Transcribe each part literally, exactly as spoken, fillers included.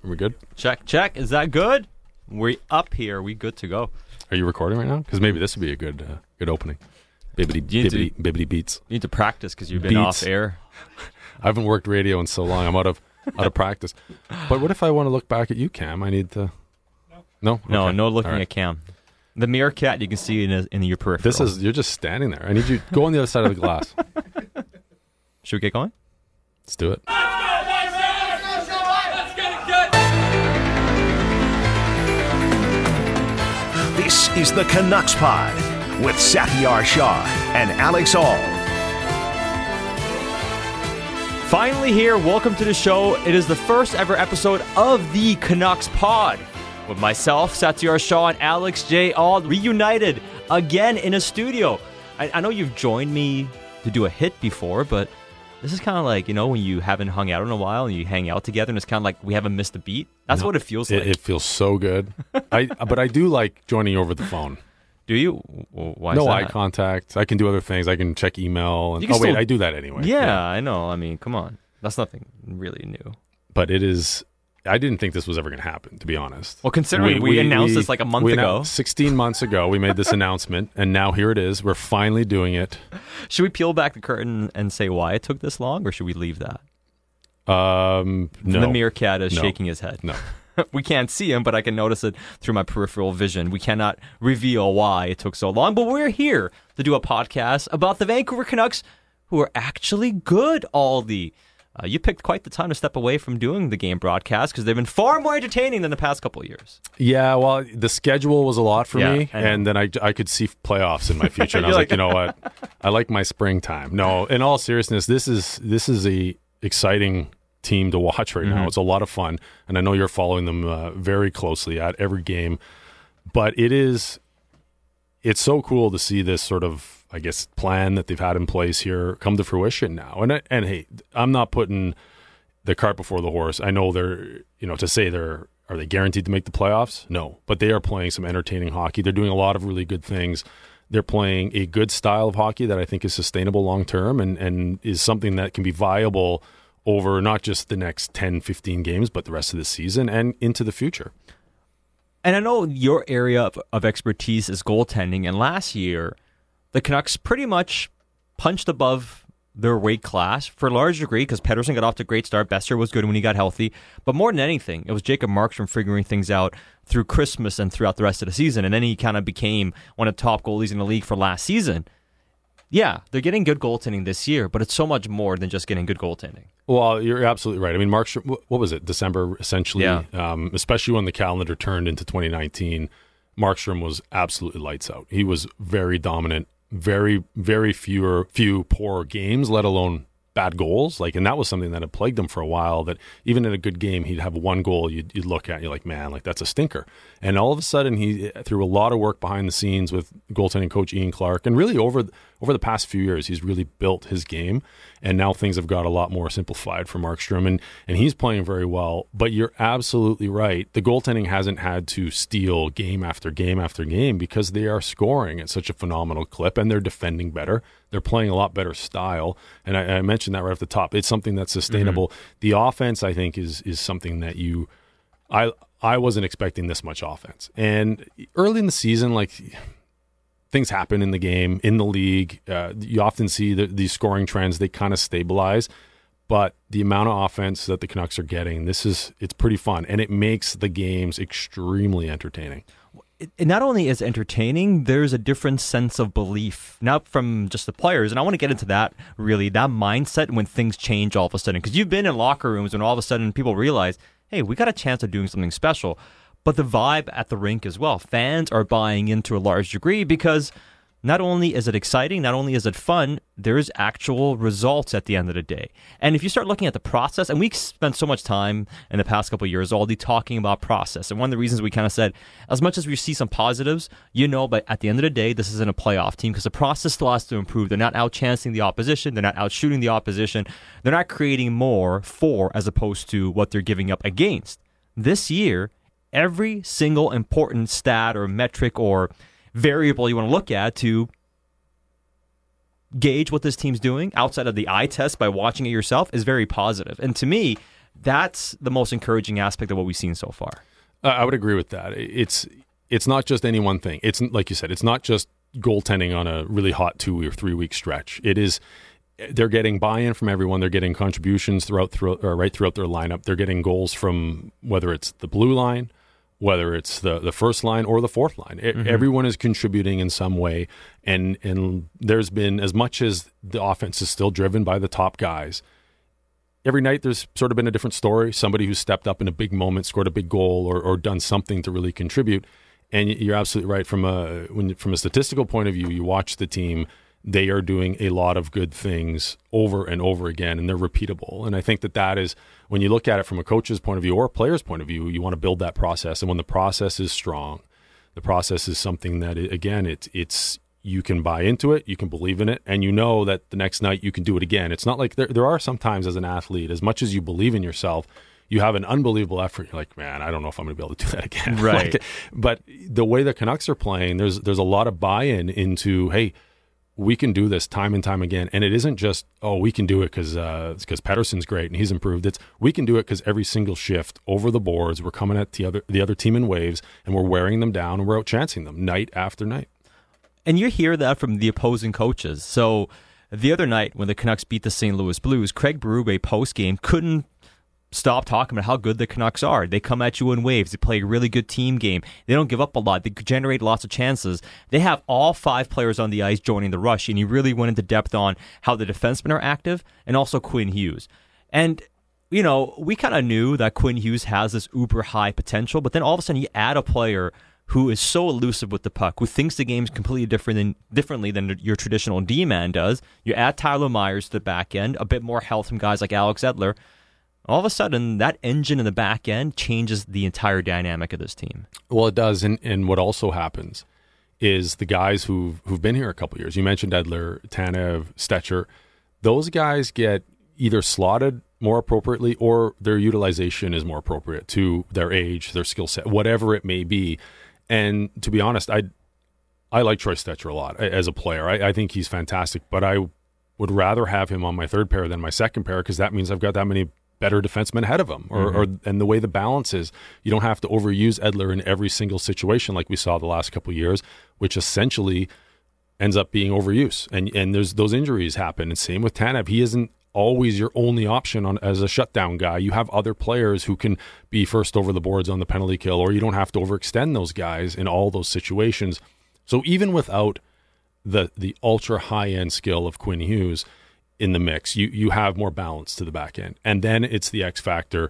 Are we good? Check, check. Is that good? We up here. We good to go. Are you recording right now? Because maybe this would be a good uh, good opening. Bibbity, bibbity, bibbity beats. You need to practice because you've been Beats. off air. I haven't worked radio in so long. I'm out of out of practice. But what if I want to look back at you, Cam? I need to... No? No, Okay. no looking All right. at Cam. The meerkat you can see in, a, in your peripheral. This is... You're just standing there. I need you... Go on the other side of the glass. Should we get going? Let's do it. This is the Canucks Pod with Satyar Shah and Alex Auld. Finally here. Welcome to the show. It is the first ever episode of the Canucks Pod with myself, Satyar Shah, and Alex J. Auld reunited again in a studio. I, I know you've joined me to do a hit before, but this is kind of like, you know, when you haven't hung out in a while and you hang out together and it's kind of like we haven't missed a beat. That's No, what it feels It, like. it feels so good. I But I do like joining you over the phone. Do you? W- Why no is that? eye contact. I can do other things. I can check email. And, You can oh, wait, still- I do that anyway. Yeah, I know. I mean, come on. That's nothing really new. But it is... I didn't think this was ever going to happen, to be honest. Well, considering we, announced this like a month we ago. announced- sixteen months ago, we made this announcement, and now here it is. We're finally doing it. Should we peel back the curtain and say why it took this long, or should we leave that? Um, no. The meerkat is No. shaking his head. No. We can't see him, but I can notice it through my peripheral vision. We cannot reveal why it took so long, but we're here to do a podcast about the Vancouver Canucks, who are actually good, Aldi. Uh, you picked quite the time to step away from doing the game broadcast because they've been far more entertaining than the past couple of years. Yeah, well, the schedule was a lot for Yeah, me, I know. and then I, I could see playoffs in my future, and I was You're like, like- you know what? I like my springtime. No, in all seriousness, this is this is a exciting team to watch right Mm-hmm. now. It's a lot of fun, and I know you're following them uh, very closely at every game. But it is, it's so cool to see this sort of, I guess, plan that they've had in place here come to fruition now. And I- and hey, I'm not putting the cart before the horse. I know they're, you know, to say they're, are they guaranteed to make the playoffs? No, but they are playing some entertaining hockey. They're doing a lot of really good things. They're playing a good style of hockey that I think is sustainable long term and, and is something that can be viable over not just the next ten, fifteen games, but the rest of the season and into the future. And I know your area of, of expertise is goaltending, and last year, the Canucks pretty much punched above their weight class for a large degree because Pettersson got off to a great start. Besser was good when he got healthy. But more than anything, it was Jacob Markstrom figuring things out through Christmas and throughout the rest of the season. And then he kind of became one of the top goalies in the league for last season. Yeah, they're getting good goaltending this year, but it's so much more than just getting good goaltending. Well, you're absolutely right. I mean, Markstrom, wh- what was it, December, essentially, Yeah. um, especially when the calendar turned into twenty nineteen, Markstrom was absolutely lights out. He was very dominant, very, very fewer, few poor games, let alone bad goals. Like, and that was something that had plagued him for a while, that even in a good game, he'd have one goal you'd, you'd look at, and you're like, man, like that's a stinker. And all of a sudden, he, through a lot of work behind the scenes with goaltending coach Ian Clark, and really over over the past few years, he's really built his game. And now things have got a lot more simplified for Markstrom, and, and he's playing very well. But you're absolutely right. The goaltending hasn't had to steal game after game after game because they are scoring at such a phenomenal clip, and they're defending better. They're playing a lot better style. And I, I mentioned that right off the top. It's something that's sustainable. Mm-hmm. The offense, I think, is is something that you – I I wasn't expecting this much offense. And early in the season, like – things happen in the game, in the league. Uh, you often see the, these scoring trends, they kind of stabilize. But the amount of offense that the Canucks are getting, this is it's pretty fun. And it makes the games extremely entertaining. It, it not only is entertaining, there's a different sense of belief, not from just the players. And I want to get into that, really, that mindset when things change all of a sudden. Because you've been in locker rooms when all of a sudden people realize, hey, we got a chance of doing something special. But the vibe at the rink as well. Fans are buying into a large degree because not only is it exciting, not only is it fun, there's actual results at the end of the day. And if you start looking at the process, and we spent so much time in the past couple of years already talking about process. And one of the reasons we kind of said, as much as we see some positives, you know, but at the end of the day, this isn't a playoff team because the process still has to improve. They're not out-chancing the opposition. They're not out-shooting the opposition. They're not creating more for as opposed to what they're giving up against. This year, every single important stat or metric or variable you want to look at to gauge what this team's doing outside of the eye test by watching it yourself is very positive. And to me, That's the most encouraging aspect of what we've seen so far. Uh, I would agree with that. It's it's not just any one thing. It's like you said, it's not just goaltending on a really hot two or three week stretch. It is. They're getting buy-in from everyone. They're getting contributions throughout, throughout or right throughout their lineup. They're getting goals from whether it's the blue line, whether it's the, the first line or the fourth line. It, mm-hmm. Everyone is contributing in some way, and and there's been, as much as the offense is still driven by the top guys, every night there's sort of been a different story. Somebody who's stepped up in a big moment, scored a big goal, or or done something to really contribute. And you're absolutely right. From a when from a statistical point of view, you watch the team. They are doing a lot of good things over and over again, and they're repeatable. And I think that that is, when you look at it from a coach's point of view or a player's point of view, you want to build that process. And when the process is strong, the process is something that, it, again, it's it's you can buy into it, you can believe in it, and you know that the next night you can do it again. It's not like there, there are sometimes as an athlete, as much as you believe in yourself, you have an unbelievable effort. You're like, man, I don't know if I'm going to be able to do that again. Right. like, but the way the Canucks are playing, there's there's a lot of buy-in into, hey, we can do this time and time again. And it isn't just, oh, we can do it because uh, because Pettersson's great and he's improved. It's we can do it because every single shift over the boards, we're coming at the other the other team in waves, and we're wearing them down, and we're outchancing them night after night. And you hear that from the opposing coaches. So the other night when the Canucks beat the Saint Louis Blues, Craig Berube post-game couldn't stop talking about how good the Canucks are. They come at you in waves. They play a really good team game. They don't give up a lot. They generate lots of chances. They have all five players on the ice joining the rush, and he really went into depth on how the defensemen are active and also Quinn Hughes. And, you know, we kind of knew that Quinn Hughes has this uber high potential, but then all of a sudden you add a player who is so elusive with the puck, who thinks the game's completely different than, differently than your traditional D-man does. You add Tyler Myers to the back end, a bit more health from guys like Alex Edler. All of a sudden, that engine in the back end changes the entire dynamic of this team. Well, it does, and, and what also happens is the guys who've, who've been here a couple of years, you mentioned Edler, Tanev, Stetcher, those guys get either slotted more appropriately or their utilization is more appropriate to their age, their skill set, whatever it may be. And to be honest, I I like Troy Stetcher a lot as a player. I, I think he's fantastic, but I would rather have him on my third pair than my second pair because that means I've got that many better defensemen ahead of him, or, mm-hmm. or and the way the balance is, you don't have to overuse Edler in every single situation like we saw the last couple of years, which essentially ends up being overuse. And and there's those injuries happen. And same with Tanev, he isn't always your only option on as a shutdown guy. You have other players who can be first over the boards on the penalty kill, or you don't have to overextend those guys in all those situations. So even without the the ultra high end skill of Quinn Hughes in the mix, you you have more balance to the back end. And then it's the X factor.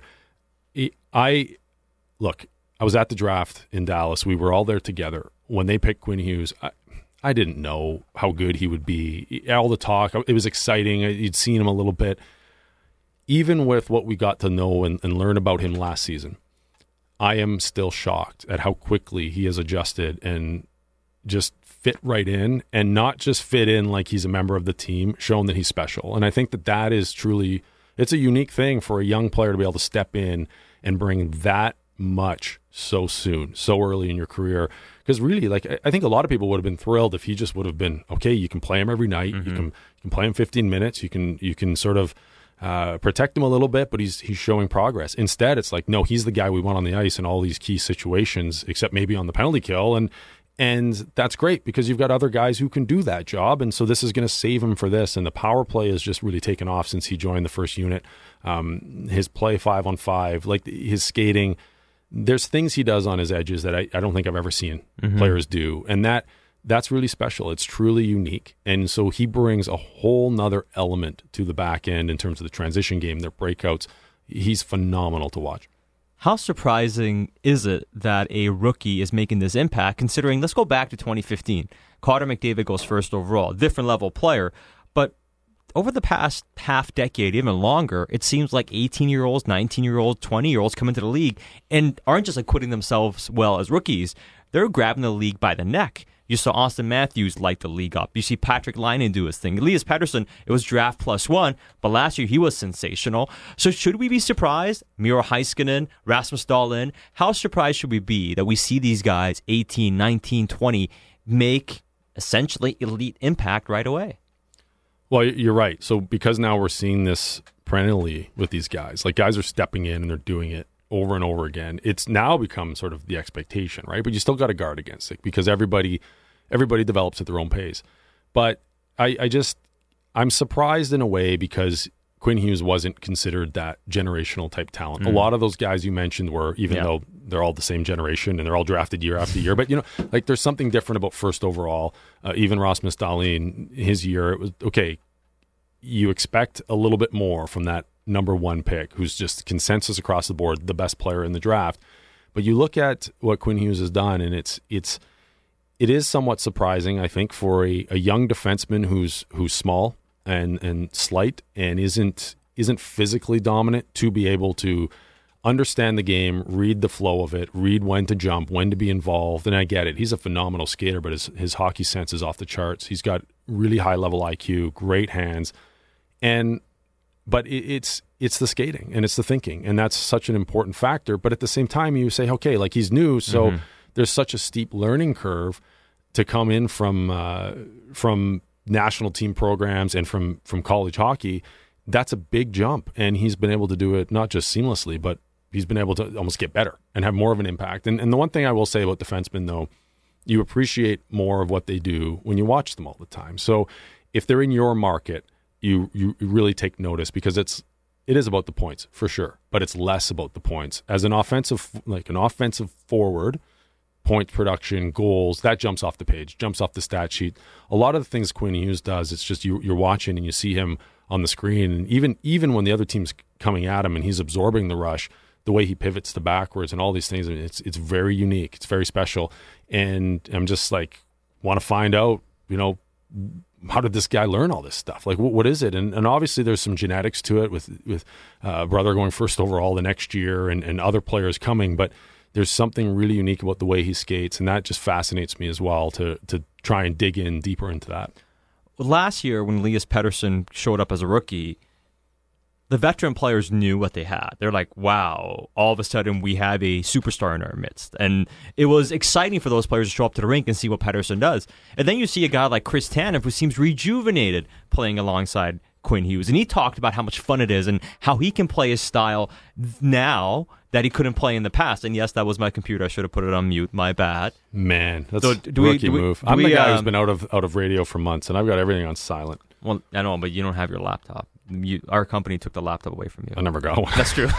I look, I was at the draft in Dallas. We were all there together. When they picked Quinn Hughes, I, I didn't know how good he would be. All the talk, it was exciting. You'd seen him a little bit. Even with what we got to know and, and learn about him last season, I am still shocked at how quickly he has adjusted and just fit right in, and not just fit in like he's a member of the team, shown that he's special. And I think that that is truly, it's a unique thing for a young player to be able to step in and bring that much so soon, so early in your career. Because really, like, I think a lot of people would have been thrilled if he just would have been, okay, you can play him every night, mm-hmm. you can you can play him fifteen minutes, you can you can sort of uh, protect him a little bit, but he's he's showing progress. Instead, it's like, no, he's the guy we want on the ice in all these key situations, except maybe on the penalty kill, and and that's great because you've got other guys who can do that job, and so this is going to save him for this. And the power play has just really taken off since he joined the first unit. Um, his play five on five, like his skating. There's things he does on his edges that I, I don't think I've ever seen mm-hmm. players do. And that that's really special. It's truly unique. And so he brings a whole nother element to the back end in terms of the transition game, their breakouts. He's phenomenal to watch. How surprising is it that a rookie is making this impact, considering, let's go back to twenty fifteen. Connor McDavid goes first overall, different level player. But over the past half decade, even longer, it seems like eighteen-year-olds, nineteen-year-olds, twenty-year-olds come into the league and aren't just acquitting themselves well as rookies. They're grabbing the league by the neck. You saw Austin Matthews light the league up. You see Patrick Laine do his thing. Elias Pettersson, it was draft plus one, but last year he was sensational. So should we be surprised? Miro Heiskanen, Rasmus Dahlin, how surprised should we be that we see these guys, eighteen, nineteen, twenty, make essentially elite impact right away? Well, you're right. So because now we're seeing this perennially with these guys, like guys are stepping in and they're doing it over and over again. It's now become sort of the expectation, right? But you still got to guard against it because everybody, everybody develops at their own pace. But I, I just, I'm surprised in a way because Quinn Hughes wasn't considered that generational type talent. Mm. A lot of those guys you mentioned were, even yeah. though they're all the same generation and they're all drafted year after year, but you know, like there's something different about first overall. Uh, even Rasmus Dahlin, his year, it was okay. You expect a little bit more from that number one pick, who's just consensus across the board, the best player in the draft. But you look at what Quinn Hughes has done, and it's it's it is somewhat surprising, I think, for a, a young defenseman who's who's small and and slight and isn't isn't physically dominant to be able to understand the game, read the flow of it, read when to jump, when to be involved. And I get it. He's a phenomenal skater, but his his hockey sense is off the charts. He's got really high level I Q, great hands. And but it, it's it's the skating and it's the thinking, and that's such an important factor. But at the same time, you say, okay, like he's new, so mm-hmm. there's such a steep learning curve to come in from uh, from national team programs and from from college hockey. That's a big jump, and he's been able to do it not just seamlessly, but he's been able to almost get better and have more of an impact. And and the one thing I will say about defensemen, though, you appreciate more of what they do when you watch them all the time. So if they're in your market, you you really take notice because it's it is about the points for sure, but it's less about the points. As an offensive like an offensive forward, point production, goals, that jumps off the page, jumps off the stat sheet. A lot of the things Quinn Hughes does, it's just you, you're watching and you see him on the screen, and even even when the other team's coming at him and he's absorbing the rush, the way he pivots to backwards and all these things, I mean, it's it's very unique, it's very special, and I'm just like want to find out, you know, how did this guy learn all this stuff? Like, what, what is it? And, and obviously there's some genetics to it with, with uh, brother going first overall the next year and, and other players coming, but there's something really unique about the way he skates, and that just fascinates me as well to to try and dig in deeper into that. Last year when Elias Pettersson showed up as a rookie, the veteran players knew what they had. They're like, wow, all of a sudden we have a superstar in our midst. And it was exciting for those players to show up to the rink and see what Pettersson does. And then you see a guy like Chris Tanev, who seems rejuvenated playing alongside Quinn Hughes. And he talked about how much fun it is and how he can play his style now that he couldn't play in the past. And yes, that was my computer. I should have put it on mute. My bad. Man, that's so a do we, rookie do we, move. do I'm we, the guy um, who's been out of out of radio for months, and I've got everything on silent. Well, I know, but you don't have your laptop. You, our company took the laptop away from you. I never got one. That's true.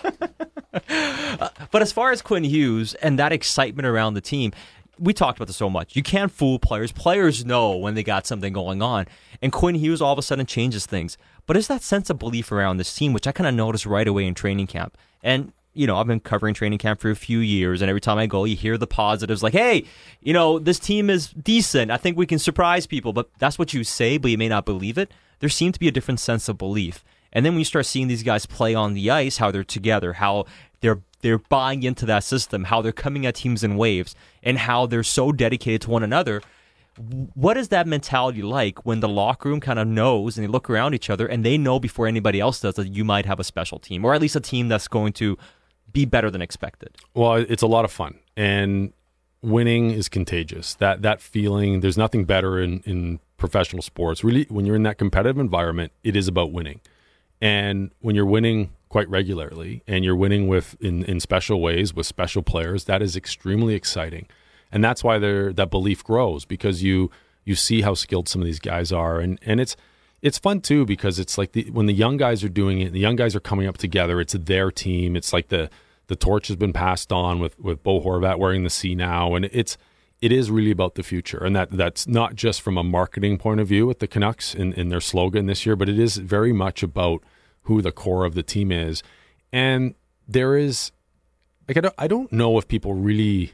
uh, but as far as Quinn Hughes and that excitement around the team, we talked about this so much. You can't fool players. Players know when they got something going on. And Quinn Hughes all of a sudden changes things. But there's that sense of belief around this team, which I kind of noticed right away in training camp. And, you know, I've been covering training camp for a few years, and every time I go, you hear the positives like, hey, you know, this team is decent. I think we can surprise people. But that's what you say, but you may not believe it. There seemed to be a different sense of belief. And then when you start seeing these guys play on the ice, how they're together, how they're they're buying into that system, how they're coming at teams in waves, and how they're so dedicated to one another, what is that mentality like when the locker room kind of knows and they look around each other and they know before anybody else does that you might have a special team, or at least a team that's going to be better than expected? Well, it's a lot of fun, and winning is contagious. That that feeling, there's nothing better in, in professional sports. Really, when you're in that competitive environment, it is about winning. And when you're winning quite regularly and you're winning with in, in special ways with special players, that is extremely exciting. And that's why there that belief grows, because you you see how skilled some of these guys are. And and it's it's fun too, because it's like the, when the young guys are doing it, the young guys are coming up together, it's their team. It's like the the torch has been passed on with, with Bo Horvat wearing the C now. And it's it is really about the future. And that that's not just from a marketing point of view with the Canucks in, in their slogan this year, but it is very much about who the core of the team is. And there is, like, I don't, I don't know if people really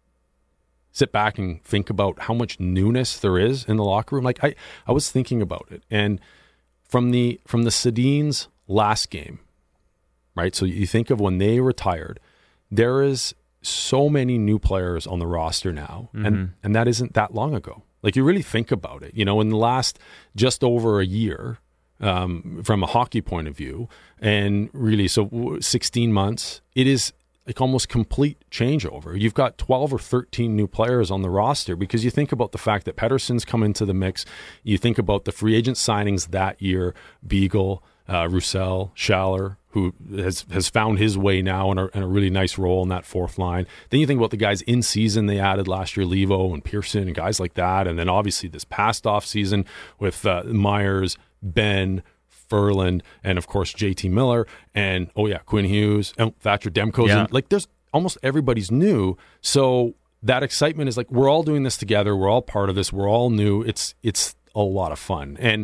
sit back and think about how much newness there is in the locker room. Like, I, I was thinking about it. And from the, from the Sedins last game, right? So you think of when they retired, there is so many new players on the roster now, mm-hmm. and and that isn't that long ago. Like, you really think about it, you know, in the last just over a year, um, from a hockey point of view, and really, so sixteen months, it is like almost complete changeover. You've got twelve or thirteen new players on the roster because you think about the fact that Pettersson's come into the mix. You think about the free agent signings that year, Beagle, uh, Roussel, Schaller, who has, has found his way now in a, in a really nice role in that fourth line. Then you think about the guys in season they added last year, Levo and Pearson and guys like that. And then obviously this past off season with uh, Myers, Ben, Ferland, and of course J T Miller, and oh yeah, Quinn Hughes, and Thatcher Demko's. Yeah. Like there's almost everybody's new. So that excitement is like, we're all doing this together. We're all part of this. We're all new. It's, it's a lot of fun. And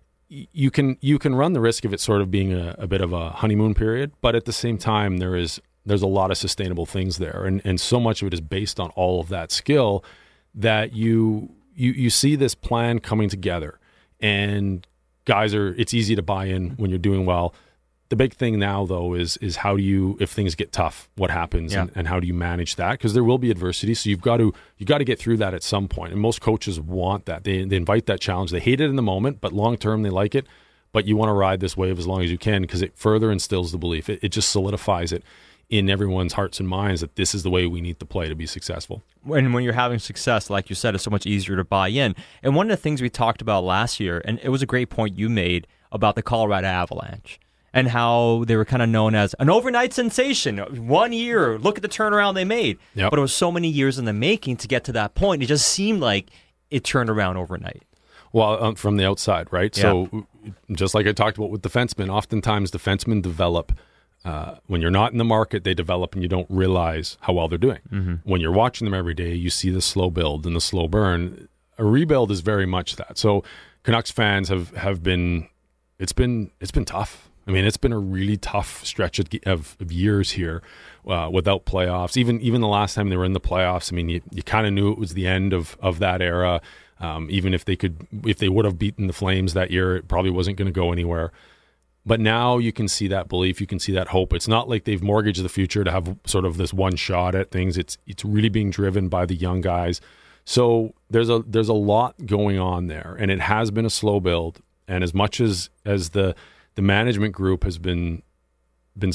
you can you can run the risk of it sort of being a, a bit of a honeymoon period, but at the same time, there is there's a lot of sustainable things there, and and so much of it is based on all of that skill that you you you see this plan coming together, and guys are it's easy to buy in when you're doing well. The big thing now, though, is is how do you, if things get tough, what happens, yeah. and, and how do you manage that? Because there will be adversity, so you've got to you got to get through that at some point. And most coaches want that; they they invite that challenge. They hate it in the moment, but long term they like it. But you want to ride this wave as long as you can because it further instills the belief. It, it just solidifies it in everyone's hearts and minds that this is the way we need to play to be successful. And when you're having success, like you said, it's so much easier to buy in. And one of the things we talked about last year, and it was a great point you made about the Colorado Avalanche, and how they were kind of known as an overnight sensation. One year, look at the turnaround they made. Yep. But it was so many years in the making to get to that point. It just seemed like it turned around overnight. Well, um, from the outside, right? Yeah. So just like I talked about with defensemen, oftentimes defensemen develop uh, when you're not in the market, they develop and you don't realize how well they're doing. Mm-hmm. When you're watching them every day, you see the slow build and the slow burn. A rebuild is very much that. So Canucks fans have, have been, it's been, it's been tough. I mean, it's been a really tough stretch of, of, of years here uh, without playoffs. Even even the last time they were in the playoffs, I mean, you, you kind of knew it was the end of, of that era. Um, even if they could, if they would have beaten the Flames that year, it probably wasn't going to go anywhere. But now you can see that belief, you can see that hope. It's not like they've mortgaged the future to have sort of this one shot at things. It's it's really being driven by the young guys. So there's a there's a lot going on there, and it has been a slow build. And as much as as the the management group has been been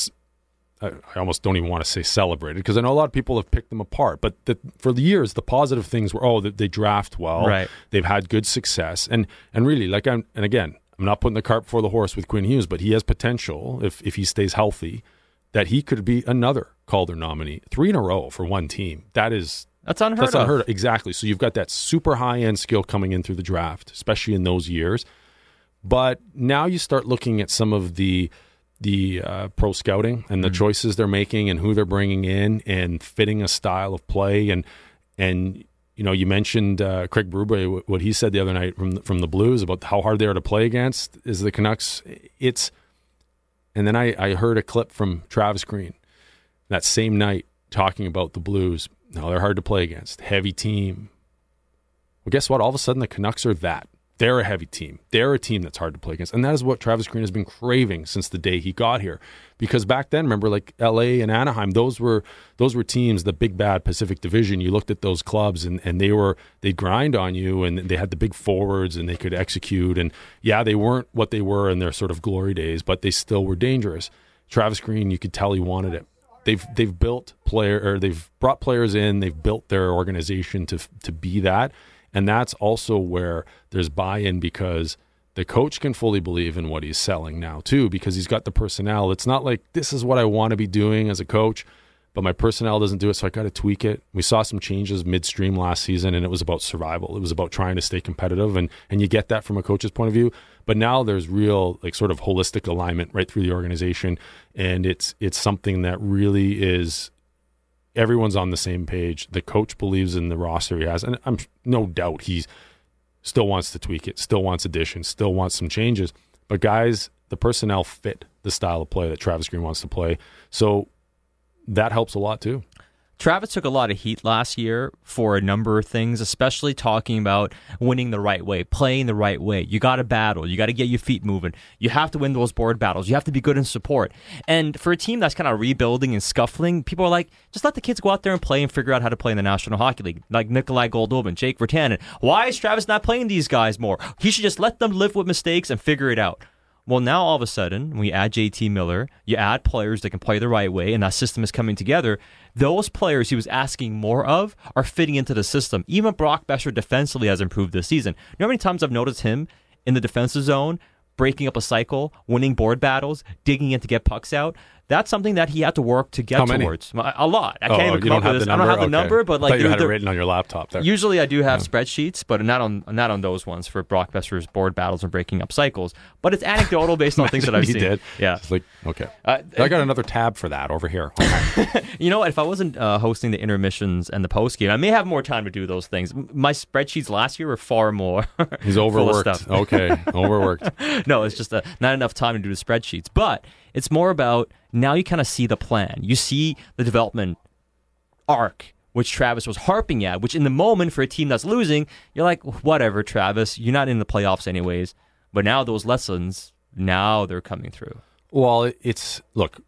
I almost don't even want to say celebrated because I know a lot of people have picked them apart, but the, for the years the positive things were oh they, they draft well, right. They've had good success, and and really like I'm and again I'm not putting the cart before the horse with Quinn Hughes, but he has potential if if he stays healthy that he could be another Calder nominee, three in a row for one team. That is that's unheard that's of. unheard of. Exactly. So you've got that super high end skill coming in through the draft, especially in those years. But now you start looking at some of the the uh, pro scouting and the mm-hmm. choices they're making and who they're bringing in and fitting a style of play. And, and you know, you mentioned uh, Craig Berube, what he said the other night from the, from the Blues about how hard they are to play against is the Canucks. It's And then I, I heard a clip from Travis Green that same night talking about the Blues. No, they're hard to play against. Heavy team. Well, guess what? All of a sudden the Canucks are that. They're a heavy team. They're a team that's hard to play against. And that is what Travis Green has been craving since the day he got here. Because back then, remember, like L A and Anaheim, those were those were teams, the big bad Pacific Division. You looked at those clubs and, and they were they'd grind on you and they had the big forwards and they could execute. And yeah, they weren't what they were in their sort of glory days, but they still were dangerous. Travis Green, you could tell he wanted it. They've they've built player or they've brought players in, they've built their organization to to be that. And that's also where there's buy-in because the coach can fully believe in what he's selling now too because he's got the personnel. It's not like this is what I want to be doing as a coach, but my personnel doesn't do it, so I got to tweak it. We saw some changes midstream last season, and it was about survival. It was about trying to stay competitive, and, and you get that from a coach's point of view. But now there's real like sort of holistic alignment right through the organization, and it's it's something that really is – everyone's on the same page. The coach believes in the roster he has, and I'm no doubt he still wants to tweak it, still wants additions, still wants some changes. But guys, the personnel fit the style of play that Travis Green wants to play, so that helps a lot too. Travis took a lot of heat last year for a number of things, especially talking about winning the right way, playing the right way. You got to battle. You got to get your feet moving. You have to win those board battles. You have to be good in support. And for a team that's kind of rebuilding and scuffling, people are like, just let the kids go out there and play and figure out how to play in the National Hockey League. Like Nikolai Goldobin, Jake Virtanen. Why is Travis not playing these guys more? He should just let them live with mistakes and figure it out. Well, now all of a sudden, when we add J T Miller, you add players that can play the right way, and that system is coming together. Those players he was asking more of are fitting into the system. Even Brock Boeser defensively has improved this season. You know how many times I've noticed him in the defensive zone, breaking up a cycle, winning board battles, digging in to get pucks out? That's something that he had to work to get How many? towards. A lot. I Oh, can't even you come up don't with have this. the I don't have the Okay. number, but I like thought you there- had it there- written on your laptop there. usually I do have spreadsheets, but not on not on those ones for Brock Boeser's board battles and breaking up cycles. But it's anecdotal based on things that I've he seen. did. Yeah. It's like, okay. Uh, I got another tab for that over here. Okay. You know what? If I wasn't uh, hosting the intermissions and the post game, I may have more time to do those things. M- My spreadsheets last year were far more. He's full of overworked. stuff. Okay, overworked. No, it's just uh, not enough time to do the spreadsheets. But it's more about now you kind of see the plan. You see the development arc, which Travis was harping at, which in the moment for a team that's losing, you're like, whatever, Travis, you're not in the playoffs anyways. But now those lessons, now they're coming through. Well, it- it's look.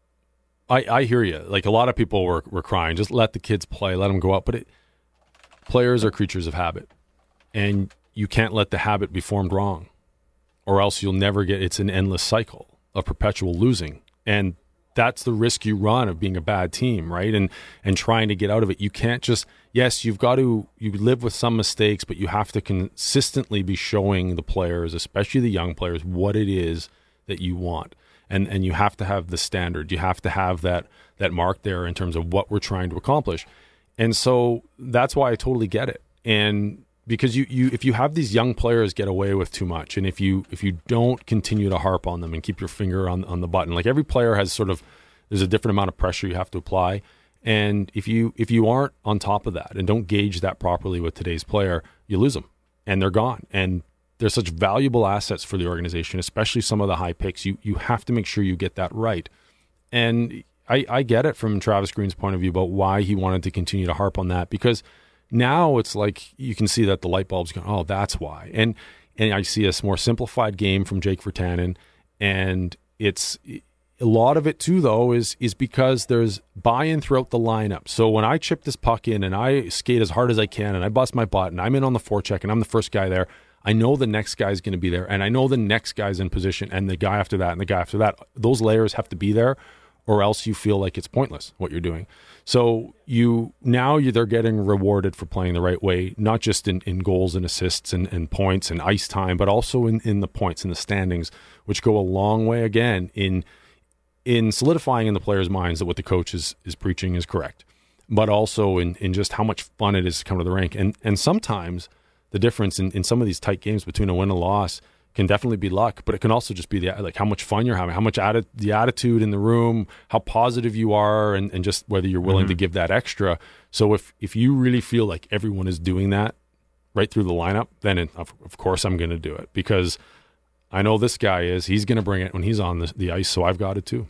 I, I hear you. Like a lot of people were were crying. Just let the kids play. Let them go out. But it, players are creatures of habit, and you can't let the habit be formed wrong, or else you'll never get. It's an endless cycle of perpetual losing, and that's the risk you run of being a bad team, right? And and trying to get out of it. You can't just. Yes, you've got to. You live with some mistakes, but you have to consistently be showing the players, especially the young players, what it is that you want. And and you have to have the standard. You have to have that that mark there in terms of what we're trying to accomplish. And so that's why I totally get it. And because you, you if you have these young players get away with too much, and if you if you don't continue to harp on them and keep your finger on on the button, like every player has sort of there's a different amount of pressure you have to apply. And if you if you aren't on top of that and don't gauge that properly with today's player, you lose them and they're gone. And they're such valuable assets for the organization, especially some of the high picks. You you have to make sure you get that right. And I, I get it from Travis Green's point of view about why he wanted to continue to harp on that, because now it's like you can see that the light bulb's going, oh, that's why. And and I see a more simplified game from Jake Virtanen, and it's a lot of it too, though, is is because there's buy-in throughout the lineup. So when I chip this puck in and I skate as hard as I can and I bust my butt and I'm in on the forecheck and I'm the first guy there, I know the next guy's going to be there, and I know the next guy's in position, and the guy after that, and the guy after that. Those layers have to be there, or else you feel like it's pointless what you're doing. So you now you they're getting rewarded for playing the right way, not just in, in goals and assists and, and points and ice time, but also in, in the points and the standings, which go a long way again in in solidifying in the players' minds that what the coach is, is preaching is correct, but also in, in just how much fun it is to come to the rink. And and sometimes the difference in, in some of these tight games between a win and a loss can definitely be luck, but it can also just be the like how much fun you're having, how much atti- the attitude in the room, how positive you are, and, and just whether you're willing mm-hmm. to give that extra. So if if you really feel like everyone is doing that right through the lineup, then it, of, of course I'm going to do it, because I know this guy is. He's going to bring it when he's on the, the ice, so I've got it too.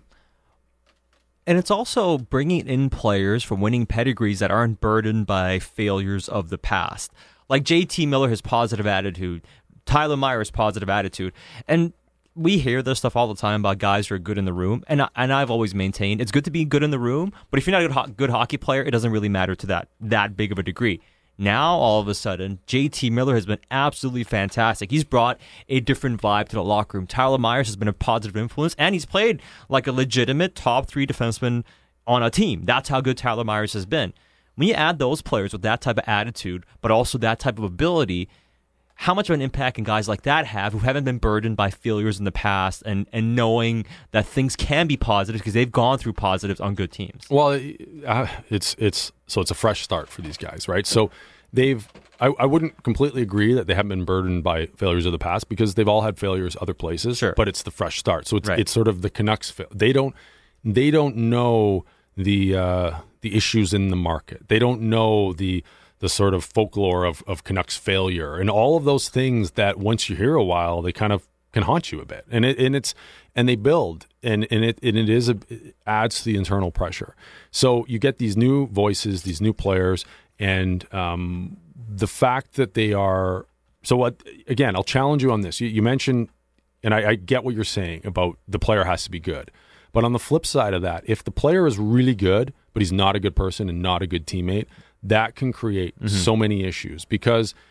And it's also bringing in players from winning pedigrees that aren't burdened by failures of the past. Like J T Miller, his positive attitude. Tyler Myers' positive attitude. And we hear this stuff all the time about guys who are good in the room. And, I, and I've always maintained it's good to be good in the room, but if you're not a good, ho- good hockey player, it doesn't really matter to that that big of a degree. Now, all of a sudden, J T Miller has been absolutely fantastic. He's brought a different vibe to the locker room. Tyler Myers has been a positive influence, and he's played like a legitimate top three defenseman on a team. That's how good Tyler Myers has been. When you add those players with that type of attitude, but also that type of ability, how much of an impact can guys like that have who haven't been burdened by failures in the past, and, and knowing that things can be positive because they've gone through positives on good teams? Well, uh, it's it's so it's a fresh start for these guys, right? So they've I, I wouldn't completely agree that they haven't been burdened by failures of the past, because they've all had failures other places. Sure. But it's the fresh start. So it's Right. it's sort of the Canucks. They don't they don't know the uh, the issues in the market. They don't know the the sort of folklore of, of Canucks failure and all of those things that once you hear a while, they kind of can haunt you a bit. And it and it's and they build and, and it and it is a, it adds to the internal pressure. So you get these new voices, these new players, and um, the fact that they are so what again, I'll challenge you on this. You, you mentioned, and I, I get what you're saying about the player has to be good. But on the flip side of that, if the player is really good, but he's not a good person and not a good teammate, that can create mm-hmm. so many issues, because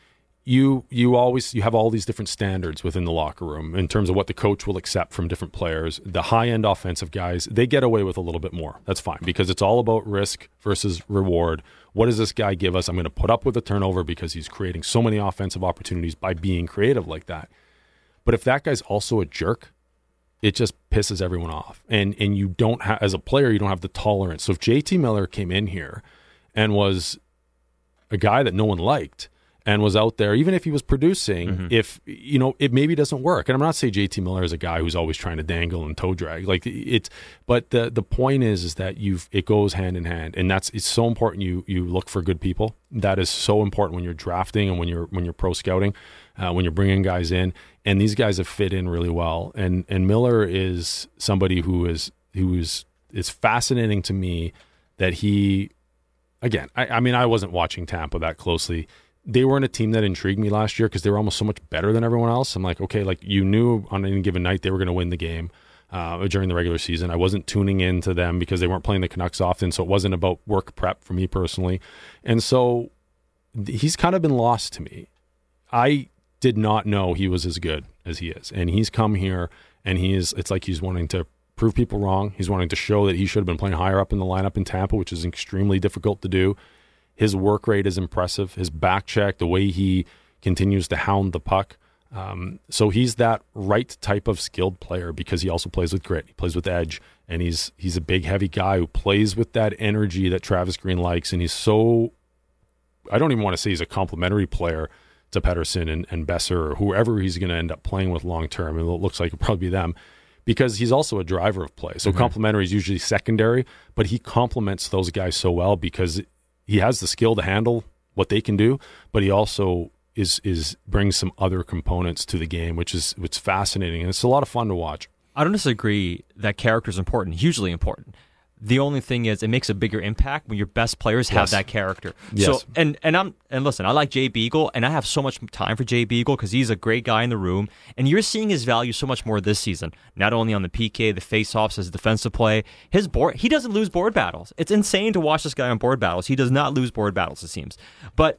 you you always you have all these different standards within the locker room in terms of what the coach will accept from different players. The high-end offensive guys, they get away with a little bit more. That's fine because it's all about risk versus reward. What does this guy give us? I'm going to put up with a turnover because he's creating so many offensive opportunities by being creative like that. But if that guy's also a jerk, it just pisses everyone off. And and you don't have, as a player, you don't have the tolerance. So if J T Miller came in here and was a guy that no one liked, and was out there, even if he was producing, mm-hmm. if, you know, it maybe doesn't work. And I'm not saying J T Miller is a guy who's always trying to dangle and toe drag. Like it's, but the the point is, is that you've, it goes hand in hand. And that's, it's so important you you look for good people. That is so important when you're drafting and when you're, when you're pro scouting, uh, when you're bringing guys in. And these guys have fit in really well. And, and Miller is somebody who is, who is, it's fascinating to me that he, again, I, I mean, I wasn't watching Tampa that closely. They weren't a team that intrigued me last year because they were almost so much better than everyone else. I'm like, okay, like you knew on any given night they were going to win the game uh, during the regular season. I wasn't tuning into them because they weren't playing the Canucks often, so it wasn't about work prep for me personally. And so th- he's kind of been lost to me. I did not know he was as good as he is. And he's come here and he is, it's like he's wanting to prove people wrong. He's wanting to show that he should have been playing higher up in the lineup in Tampa, which is extremely difficult to do. His work rate is impressive. His back check, the way he continues to hound the puck. Um, so he's that right type of skilled player because he also plays with grit. He plays with edge, and he's he's a big, heavy guy who plays with that energy that Travis Green likes. And he's so, I don't even want to say he's a complimentary player to Pettersson and, and Besser or whoever he's going to end up playing with long term. And it looks like it'll probably be them because he's also a driver of play. So mm-hmm. complimentary is usually secondary, but he complements those guys so well because he has the skill to handle what they can do, but he also is is brings some other components to the game, which is which is fascinating, and it's a lot of fun to watch. I don't disagree that character is important, hugely important. The only thing is, it makes a bigger impact when your best players have yes. that character. Yes. So, and and I'm and listen, I like Jay Beagle, and I have so much time for Jay Beagle because he's a great guy in the room, and you're seeing his value so much more this season. Not only on the P K, the faceoffs, his defensive play, his board. He doesn't lose board battles. It's insane to watch this guy on board battles. He does not lose board battles, it seems, but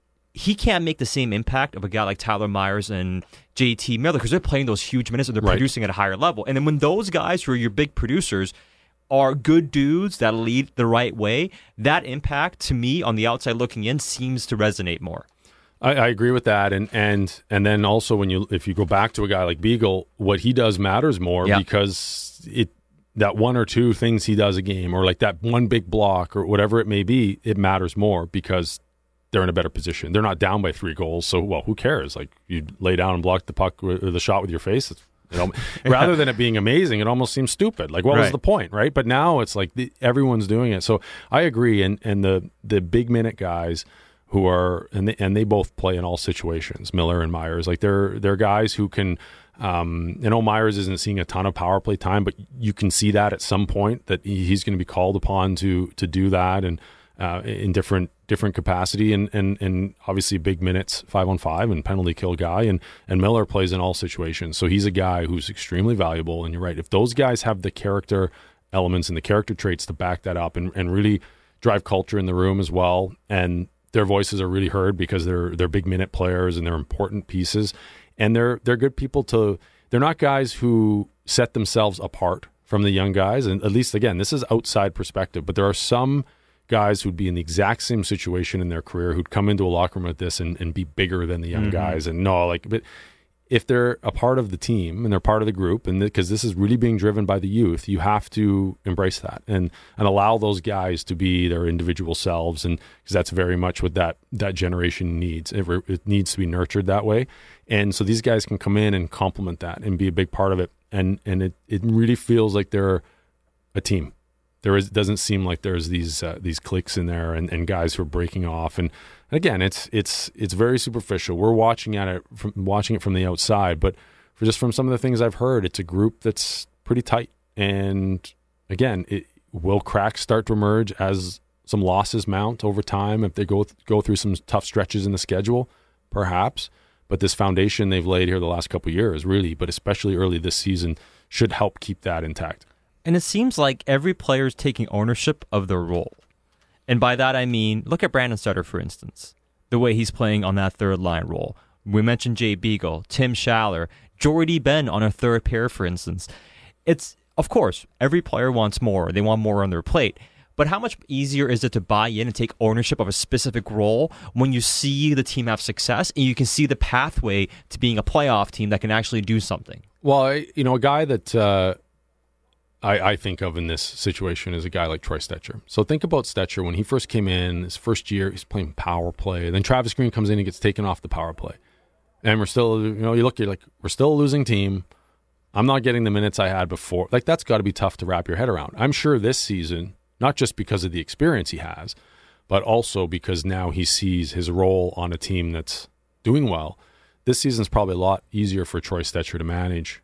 he can't make the same impact of a guy like Tyler Myers and J T Miller because they're playing those huge minutes and they're right. producing at a higher level. And then when those guys who are your big producers are good dudes that lead the right way, that impact to me on the outside looking in seems to resonate more. I, I agree with that, and and and then also when you if you go back to a guy like Beagle, what he does matters more yeah. because it that one or two things he does a game or like that one big block or whatever it may be, it matters more because they're in a better position. They're not down by three goals, so well, who cares? Like you lay down and block the puck or the shot with your face. It's, You know, rather than it being amazing, it almost seems stupid. Like, what right. was the point, right? But now it's like the, everyone's doing it. So I agree. And and the the big minute guys who are and they, and they both play in all situations. Miller and Myers, like they're they're guys who can. Um, I know Myers isn't seeing a ton of power play time, but you can see that at some point that he's going to be called upon to to do that and uh, in different. different capacity and, and, and obviously big minutes, five on five and penalty kill guy. And, and Miller plays in all situations. So he's a guy who's extremely valuable. And you're right. If those guys have the character elements and the character traits to back that up and, and really drive culture in the room as well. And their voices are really heard because they're, they're big minute players and they're important pieces. And they're, they're good people to, they're not guys who set themselves apart from the young guys. And at least again, this is outside perspective, but there are some guys who'd be in the exact same situation in their career who'd come into a locker room like this and, and be bigger than the young mm-hmm. guys. And no, like, but if they're a part of the team and they're part of the group, and because this is really being driven by the youth, you have to embrace that and and allow those guys to be their individual selves. And because that's very much what that that generation needs. It, it needs to be nurtured that way. And so these guys can come in and complement that and be a big part of it. And and it, it really feels like they're a team. There is doesn't seem like there's these uh, these cliques in there and, and guys who are breaking off. And again, it's it's it's very superficial. We're watching at it from watching it from the outside, but for just from some of the things I've heard, it's a group that's pretty tight. And again, it, will cracks start to emerge as some losses mount over time if they go th- go through some tough stretches in the schedule, perhaps. But this foundation they've laid here the last couple of years, really, but especially early this season, should help keep that intact. And it seems like every player is taking ownership of their role. And by that I mean, look at Brandon Sutter, for instance. the way he's playing on that third line role. We mentioned Jay Beagle, Tim Schaller, Jordy Ben on a third pair, for instance. It's, of course, every player wants more. They want more on their plate. But how much easier is it to buy in and take ownership of a specific role when you see the team have success and you can see the pathway to being a playoff team that can actually do something? Well, I, you know, a guy that uh, I, I think of in this situation is a guy like Troy Stecher. So think about Stecher. When he first came in, his first year, he's playing power play. Then Travis Green comes in and gets taken off the power play. And we're still, you know, you look, you're like, we're still a losing team. I'm not getting the minutes I had before. Like, that's got to be tough to wrap your head around. I'm sure this season, not just because of the experience he has, but also because now he sees his role on a team that's doing well. This season's probably a lot easier for Troy Stecher to manage.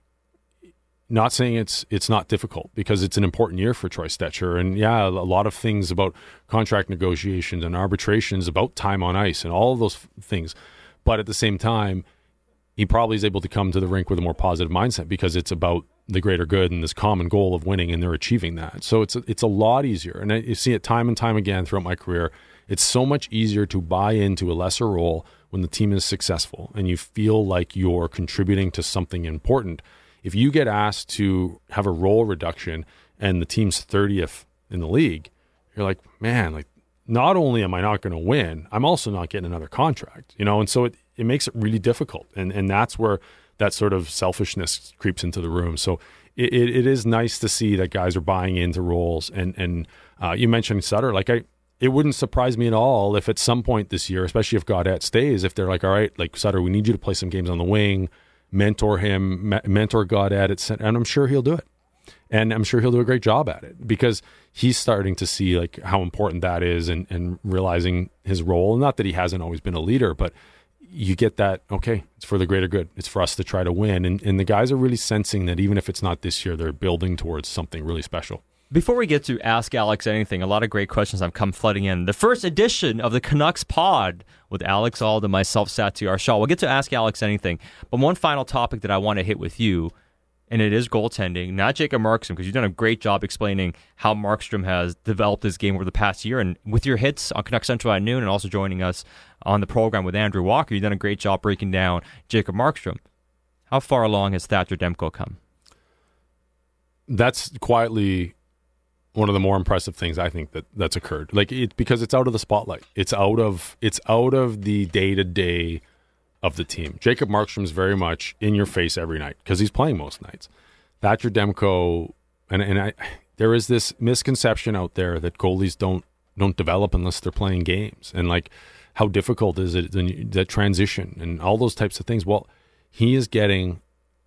Not saying it's it's not difficult, because it's an important year for Troy Stecher. And yeah, a lot of things about contract negotiations and arbitrations, about time on ice and all of those f- things. But at the same time, he probably is able to come to the rink with a more positive mindset, because it's about the greater good and this common goal of winning, and they're achieving that. So it's a, it's a lot easier. And I, you see it time and time again throughout my career. It's so much easier to buy into a lesser role when the team is successful and you feel like you're contributing to something important. If you get asked to have a role reduction and the team's thirtieth in the league, you're like, man, like, not only am I not going to win, I'm also not getting another contract, you know? And so it, it makes it really difficult. And and that's where that sort of selfishness creeps into the room. So it, it, it is nice to see that guys are buying into roles. And, and uh, you mentioned Sutter. Like, I, it wouldn't surprise me at all if at some point this year, especially if Gaudette stays, if they're like, all right, like, Sutter, we need you to play some games on the wing, mentor him, me- mentor Gaudette, et cetera. And I'm sure he'll do it. And I'm sure he'll do a great job at it, because he's starting to see like how important that is, and, and realizing his role. Not that he hasn't always been a leader, but you get that, okay, it's for the greater good. It's for us to try to win. And, and the guys are really sensing that even if it's not this year, they're building towards something really special. Before we get to Ask Alex Anything, a lot of great questions have come flooding in. The first edition of the Canucks Pod with Alex Auld and myself, Satyar Shah. We'll get to Ask Alex Anything. But one final topic that I want to hit with you, and it is goaltending, not Jacob Markstrom, because you've done a great job explaining how Markstrom has developed his game over the past year. And with your hits on Canucks Central at noon and also joining us on the program with Andrew Walker, you've done a great job breaking down Jacob Markstrom. How far along has Thatcher Demko come? That's quietly one of the more impressive things I think that that's occurred. Like, it, because it's out of the spotlight. It's out of it's out of the day-to-day of the team. Jacob Markstrom's very much in your face every night because he's playing most nights. Thatcher Demko, and and I, there is this misconception out there that goalies don't don't develop unless they're playing games, and like how difficult is it that transition and all those types of things. Well, he is getting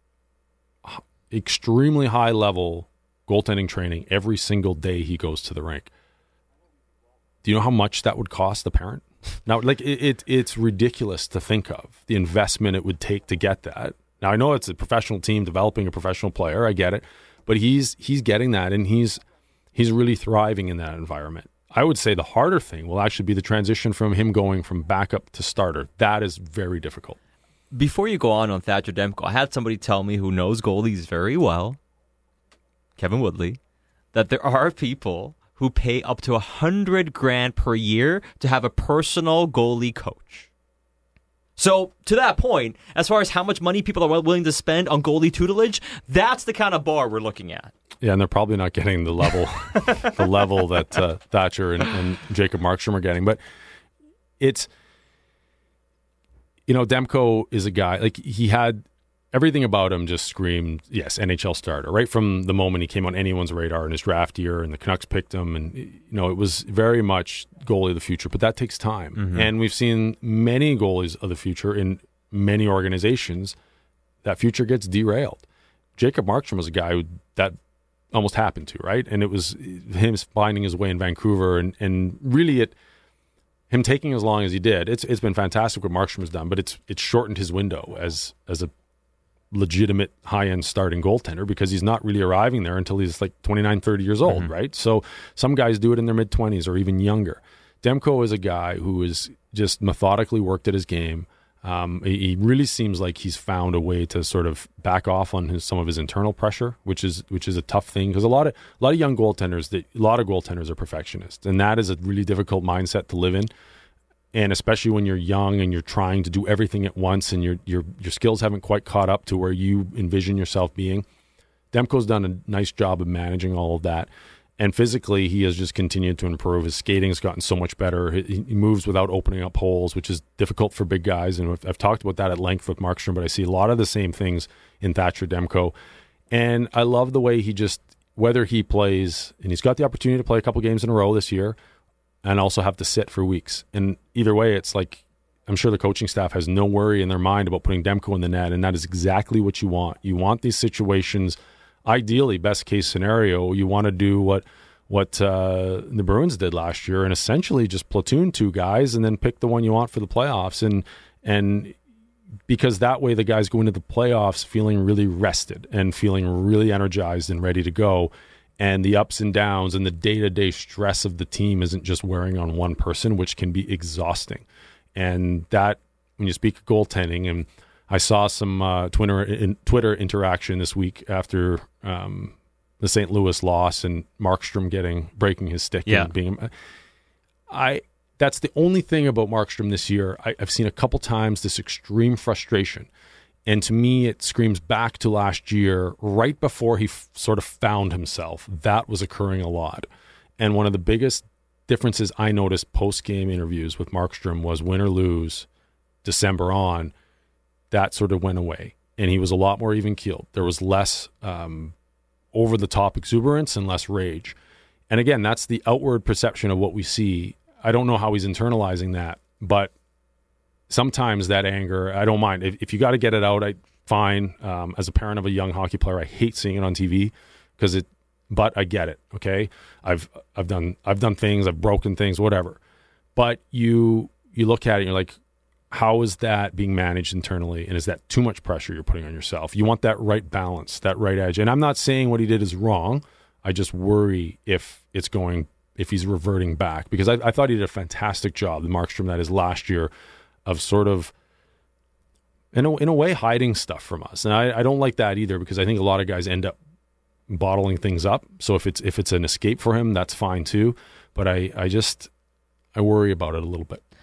extremely high level goaltending training every single day he goes to the rink. Do you know how much that would cost the parent? Now, like it, it, it's ridiculous to think of the investment it would take to get that. Now, I know it's a professional team developing a professional player. I get it, but he's he's getting that, and he's he's really thriving in that environment. I would say the harder thing will actually be the transition from him going from backup to starter. That is very difficult. Before you go on on Thatcher Demko, I had somebody tell me who knows goalies very well, Kevin Woodley, that there are people who pay up to a hundred grand per year to have a personal goalie coach. So, to that point, as far as how much money people are willing to spend on goalie tutelage, that's the kind of bar we're looking at. Yeah, and they're probably not getting the level, the level that uh, Thatcher and, and Jacob Markstrom are getting. But it's, you know, Demko is a guy, like, he had everything about him just screamed, yes, N H L starter, right from the moment he came on anyone's radar in his draft year, and the Canucks picked him, and, you know, it was very much goalie of the future, but that takes time. Mm-hmm. And we've seen many goalies of the future in many organizations. That future gets derailed. Jacob Markstrom was a guy who that almost happened to, right? And it was him finding his way in Vancouver, and, and really it, him taking as long as he did. It's it's been fantastic what Markstrom has done, but it's it's shortened his window as as a legitimate high-end starting goaltender, because he's not really arriving there until he's like twenty-nine, thirty years old, mm-hmm. right? So some guys do it in their mid-twenties or even younger. Demko is a guy who is just methodically worked at his game. Um, he, he really seems like he's found a way to sort of back off on his, some of his internal pressure, which is which is a tough thing, because a lot of a lot of young goaltenders, that a lot of goaltenders are perfectionists, and that is a really difficult mindset to live in. And especially when you're young and you're trying to do everything at once and your your your skills haven't quite caught up to where you envision yourself being, Demko's done a nice job of managing all of that. And physically, he has just continued to improve. His skating's gotten so much better. He, he moves without opening up holes, which is difficult for big guys. And I've, I've talked about that at length with Markstrom, but I see a lot of the same things in Thatcher Demko. And I love the way he just, whether he plays, and he's got the opportunity to play a couple games in a row this year, and also have to sit for weeks. And either way, it's like, I'm sure the coaching staff has no worry in their mind about putting Demko in the net, and that is exactly what you want. You want these situations, ideally, best case scenario, you want to do what what uh, the Bruins did last year and essentially just platoon two guys and then pick the one you want for the playoffs. And and because that way the guys go into the playoffs feeling really rested and feeling really energized and ready to go. And the ups and downs and the day-to-day stress of the team isn't just wearing on one person, which can be exhausting. And that, when you speak of goaltending, and I saw some uh, Twitter in, Twitter interaction this week after um, the Saint Louis loss and Markstrom getting breaking his stick. Yeah. And being, I that's the only thing about Markstrom this year. I, I've seen a couple times this extreme frustration. And to me, it screams back to last year, right before he f- sort of found himself. That was occurring a lot. And one of the biggest differences I noticed post-game interviews with Markstrom was win or lose, December on, that sort of went away. And he was a lot more even-keeled. There was less um, over-the-top exuberance and less rage. And again, that's the outward perception of what we see. I don't know how he's internalizing that, but sometimes that anger, I don't mind. If, if you got to get it out, I fine. Um, as a parent of a young hockey player, I hate seeing it on T V because it. But I get it. Okay, I've I've done I've done things, I've broken things, whatever. But you you look at it, and you're like, how is that being managed internally, and is that too much pressure you're putting on yourself? You want that right balance, that right edge. And I'm not saying what he did is wrong. I just worry if it's going if he's reverting back, because I, I thought he did a fantastic job, the Markstrom that is last year, of sort of, in a, in a way, hiding stuff from us. And I, I don't like that either, because I think a lot of guys end up bottling things up. So if it's if it's an escape for him, that's fine too. But I, I just, I worry about it a little bit.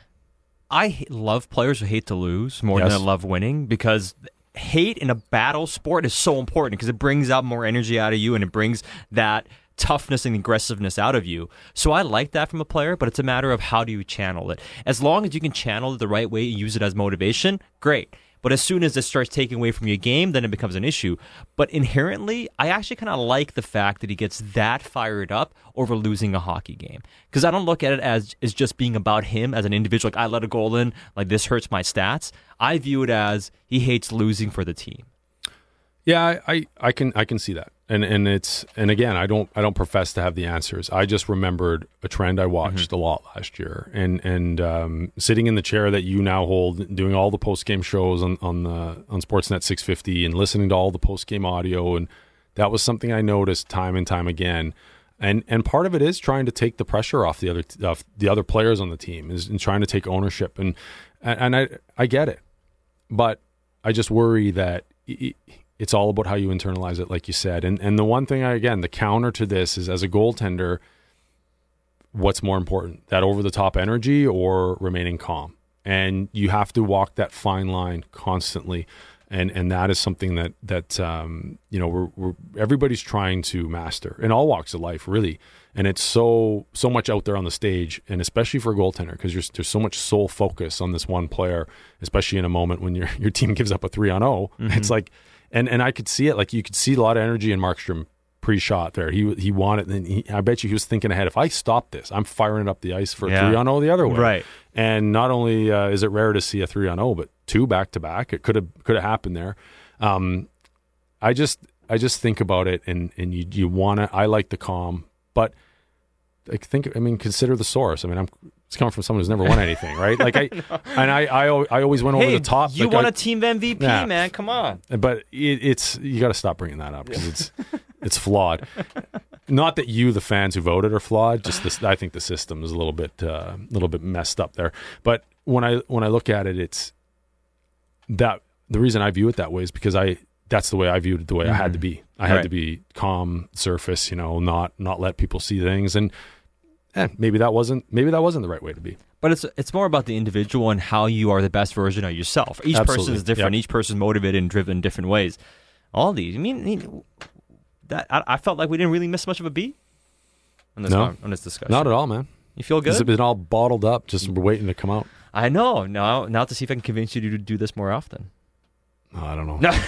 I love players who hate to lose more Yes. than I love winning, because hate in a battle sport is so important, because it brings out more energy out of you and it brings that toughness and aggressiveness out of you. So I like that from a player, but it's a matter of how do you channel it. As long as you can channel it the right way and use it as motivation, great. But as soon as it starts taking away from your game, then it becomes an issue. But inherently, I actually kind of like the fact that he gets that fired up over losing a hockey game. Because I don't look at it as, as just being about him as an individual. Like, I let a goal in, like this hurts my stats. I view it as he hates losing for the team. Yeah, I, I, I can I can see that. And and it's and again, I don't I don't profess to have the answers. I just remembered a trend I watched mm-hmm. a lot last year, and and um, sitting in the chair that you now hold, doing all the post game shows on on the on Sportsnet six fifty, and listening to all the post game audio, and that was something I noticed time and time again. And and part of it is trying to take the pressure off the other off the other players on the team, is and trying to take ownership, and and I I get it, but I just worry that. It, It's all about how you internalize it, like you said. And and the one thing, I, again, the counter to this is, as a goaltender, what's more important, that over-the-top energy or remaining calm? And you have to walk that fine line constantly. And and that is something that, that um, you know, we're, we're everybody's trying to master in all walks of life, really. And it's so so much out there on the stage, and especially for a goaltender, because there's so much sole focus on this one player, especially in a moment when your your team gives up a three on oh. Mm-hmm. It's like... And and I could see it, like you could see a lot of energy in Markstrom pre-shot there. He he wanted, and he, I bet you he was thinking ahead. If I stop this, I'm firing it up the ice for a yeah. three on oh the other way. Right. And not only uh, is it rare to see a three on oh, but two back to back. It could have could have happened there. Um, I just I just think about it, and and you you want to. I like the calm, but I think I mean consider the source. I mean I'm. It's coming from someone who's never won anything, right? Like I, and I, I, I always went hey, over the top. You like won I, a team M V P, yeah. man. Come on. But it, it's you got to stop bringing that up, because it's it's flawed. Not that you, the fans who voted, are flawed. Just this, I think the system is a little bit, a uh, little bit messed up there. But when I when I look at it, it's that the reason I view it that way is because I. That's the way I viewed it. The way mm-hmm. I had to be. I had right. to be calm, surface. You know, not not let people see things and. eh, maybe that wasn't maybe that wasn't the right way to be. But it's it's more about the individual and how you are the best version of yourself. Each Absolutely. person is different. Yep. Each person is motivated and driven in different ways. All these, I mean, I mean, that I, I felt like we didn't really miss much of a beat on this No. on this discussion. Not at all, man. You feel good? It's been all bottled up, just waiting to come out. I know. Now, now to see if I can convince you to do this more often. Oh, I don't know. No.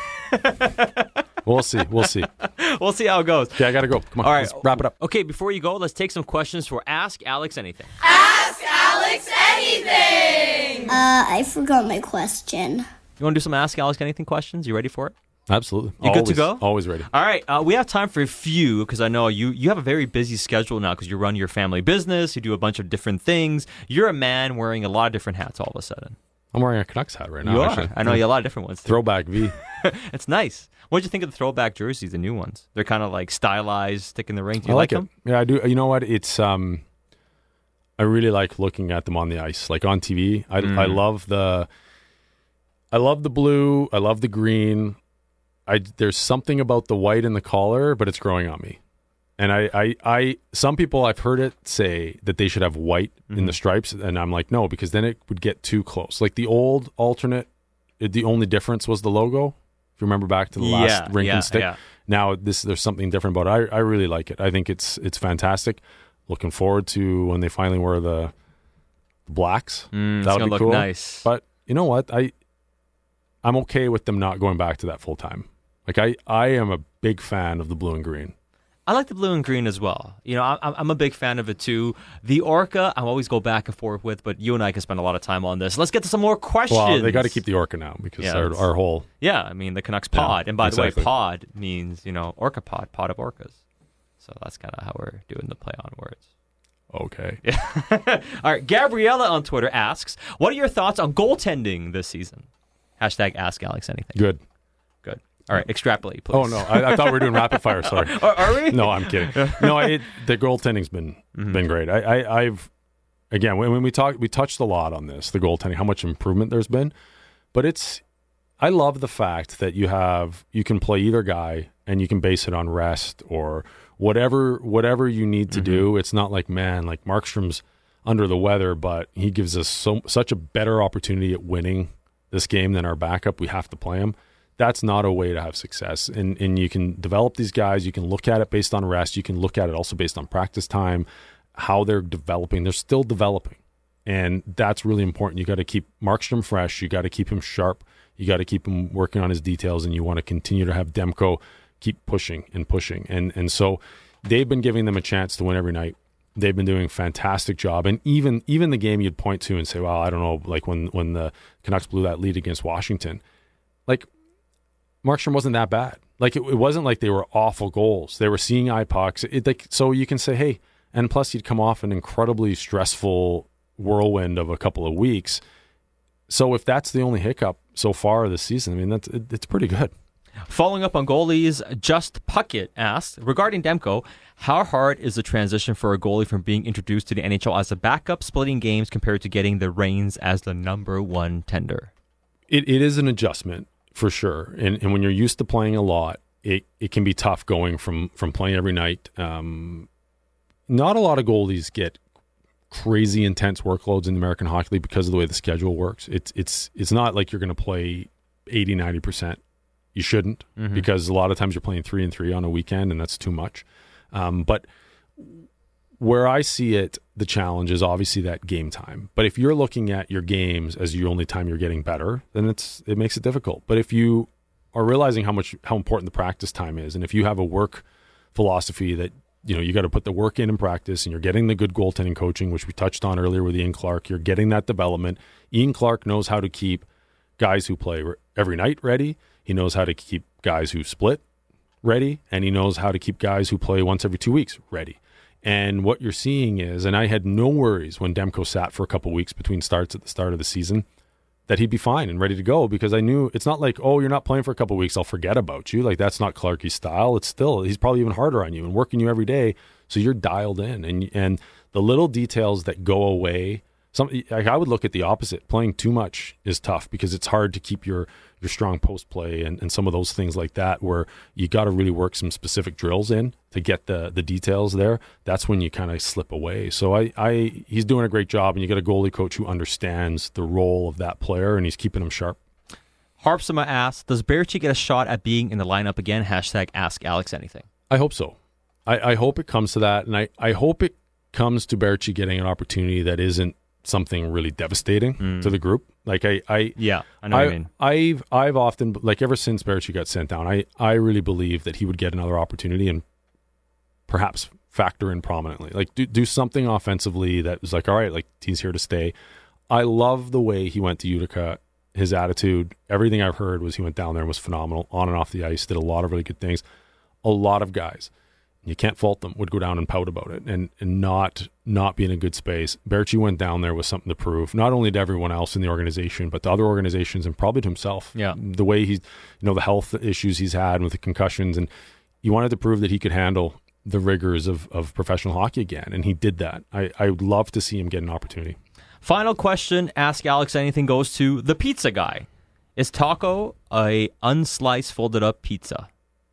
We'll see. We'll see. We'll see how it goes. Okay, I got to go. Come on. All right. Let's wrap it up. Okay, before you go, let's take some questions for Ask Alex Anything. Ask Alex anything! Uh, I forgot my question. You want to do some Ask Alex Anything questions? You ready for it? Absolutely. You good to Always- go? Always ready. All right, uh, we have time for a few because I know you you have a very busy schedule now because you run your family business, you do a bunch of different things. You're a man wearing a lot of different hats all of a sudden. I'm wearing a Canucks hat right now. You actually. are. I know you have a lot of different ones. Too. Throwback V. It's nice. What did you think of the throwback jerseys, the new ones? They're kind of like stylized, stick in the ring. Do you I like, like, them? it. Yeah, I do. You know what? It's um, I really like looking at them on the ice, like on T V. I Mm. I love the, I love the blue. I love the green. I there's something about the white and the collar, but it's growing on me. And I, I, I some people I've heard it say that they should have white Mm-hmm. in the stripes, and I'm like, no, because then it would get too close. Like the old alternate, it, the only difference was the logo. If you remember back to the last Yeah, rink yeah, and stick. yeah. Now this there's something different about it. I, I really like it. I think it's it's fantastic. Looking forward to when they finally wear the blacks. Mm, it's That'll gonna be look cool. nice. But you know what? I I'm okay with them not going back to that full time. Like I, I am a big fan of the blue and green. I like the blue and green as well. You know, I'm, I'm a big fan of it too. The Orca, I always go back and forth with, but you and I can spend a lot of time on this. Let's get to some more questions. Well, they got to keep the Orca now because Yeah, our, that's- our whole Yeah, I mean, the Canucks Yeah, pod. and by the exactly. way, pod means, you know, Orca pod, pod of orcas. So that's kind of how we're doing the play on words. okay. All right, Gabriella on Twitter asks, what are your thoughts on goaltending this season? Hashtag Ask Alex Anything. Good. Good. All right, extrapolate, please. Oh no, I, I thought we were doing rapid fire. Sorry. Are, are we? No, I'm kidding. No, it, the goaltending's been Mm-hmm. been great. I, I I've again when, when we talked we touched a lot on this, the goaltending, how much improvement there's been, but it's I love the fact that you have you can play either guy and you can base it on rest or whatever whatever you need to Mm-hmm. do. It's not like man like Markstrom's under the weather, but he gives us so such a better opportunity at winning this game than our backup. We have to play him. That's not a way to have success. And and you can develop these guys. You can look at it based on rest. You can look at it also based on practice time, how they're developing. They're still developing. And that's really important. You got to keep Markstrom fresh. You got to keep him sharp. You got to keep him working on his details. And you want to continue to have Demko keep pushing and pushing. And and so they've been giving them a chance to win every night. They've been doing a fantastic job. And even even the game you'd point to and say, well, I don't know, like when, when the Canucks blew that lead against Washington, like Markstrom wasn't that bad. Like it, it wasn't like they were awful goals. They were seeing eye pucks. It, like, so you can say, hey, and plus you'd come off an incredibly stressful whirlwind of a couple of weeks. So if that's the only hiccup so far this season, I mean, that's it, it's pretty good. Following up on goalies, Just Puckett asked, regarding Demko, how hard is the transition for a goalie from being introduced to the N H L as a backup, splitting games, compared to getting the reins as the number one tender? It it is an adjustment for sure, and and when you're used to playing a lot, it, it can be tough going from from playing every night. Um, not a lot of goalies get crazy intense workloads in the American Hockey League because of the way the schedule works. It's it's it's not like you're going to play eighty, ninety percent. You shouldn't, Mm-hmm. because a lot of times you're playing three and three on a weekend, and that's too much. Um, but where I see it, the challenge is obviously that game time. But if you're looking at your games as your only time you're getting better, then it's it makes it difficult. But if you are realizing how much how important the practice time is, and if you have a work philosophy that you know you got to put the work in in practice, and you're getting the good goaltending coaching, which we touched on earlier with Ian Clark, you're getting that development. Ian Clark knows how to keep guys who play every night ready. He knows how to keep guys who split ready, and he knows how to keep guys who play once every two weeks ready. And what you're seeing is, and I had no worries when Demko sat for a couple weeks between starts at the start of the season, that he'd be fine and ready to go, because I knew it's not like, oh, you're not playing for a couple weeks, I'll forget about you. Like, that's not Clarky's style. It's still, he's probably even harder on you and working you every day, so you're dialed in. And and the little details that go away some like I would look at the opposite. Playing too much is tough because it's hard to keep your your strong post play and, and some of those things like that where you got to really work some specific drills in to get the the details there. That's when you kind of slip away. So I, I he's doing a great job, and you get a goalie coach who understands the role of that player, and he's keeping him sharp. Harpsima asks, does Baertschi get a shot at being in the lineup again? Hashtag ask Alex anything. I hope so. I, I hope it comes to that, and I, I hope it comes to Baertschi getting an opportunity that isn't something really devastating mm. to the group. Like I, I yeah, I know I, what you mean. I've I've often like ever since Baertschi got sent down, I, I really believe that he would get another opportunity and perhaps factor in prominently. Like do do something offensively that was like, all right, like he's here to stay. I love the way he went to Utica. His attitude, everything I've heard was he went down there and was phenomenal on and off the ice, did a lot of really good things. A lot of guys, you can't fault them, would go down and pout about it and, and not not be in a good space. Baertschi went down there with something to prove, not only to everyone else in the organization, but to other organizations and probably to himself. Yeah. The way he's, you know, the health issues he's had with the concussions, and he wanted to prove that he could handle the rigors of, of professional hockey again, and he did that. I, I would love to see him get an opportunity. Final question, Ask Alex Anything, goes to the pizza guy. Is taco a unsliced, folded up pizza?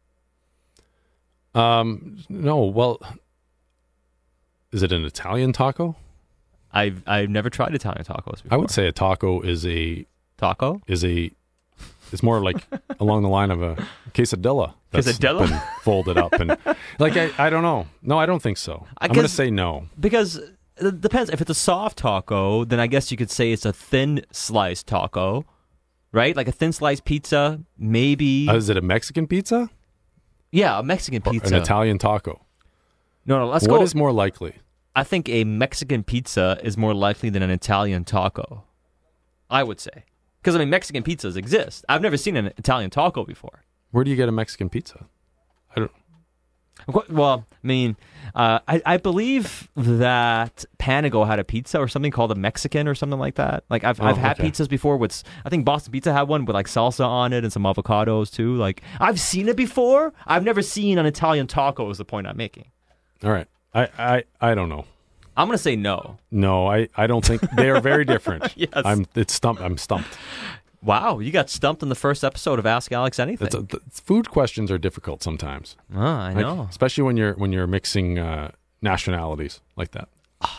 Um, no, well, is it an Italian taco? I've I've never tried Italian tacos before. I would say a taco is a taco is a it's more like along the line of a quesadilla. That's quesadilla been folded up and like I, I don't know. No, I don't think so. I I'm going to say no because it depends. If it's a soft taco, then I guess you could say it's a thin sliced taco, right? Like a thin sliced pizza, maybe. Uh, is it a Mexican pizza? Yeah, a Mexican pizza. Or an Italian taco. No, no, let's what go. What is more likely? I think a Mexican pizza is more likely than an Italian taco. I would say. Because, I mean, Mexican pizzas exist. I've never seen an Italian taco before. Where do you get a Mexican pizza? I don't... Well, I mean, uh, I, I believe that Panago had a pizza or something called a Mexican or something like that. Like, I've, oh, I've had okay. pizzas before with, I think Boston Pizza had one with, like, salsa on it and some avocados, too. Like, I've seen it before. I've never seen an Italian taco is the point I'm making. All right. I, I, I don't know. I'm going to say no. No, I, I don't think they are very different. Yes. I'm it's stumped. I'm stumped. Wow, you got stumped in the first episode of Ask Alex Anything. A, the, food questions are difficult sometimes. Oh, I like, know. Especially when you're when you're mixing uh, nationalities like that.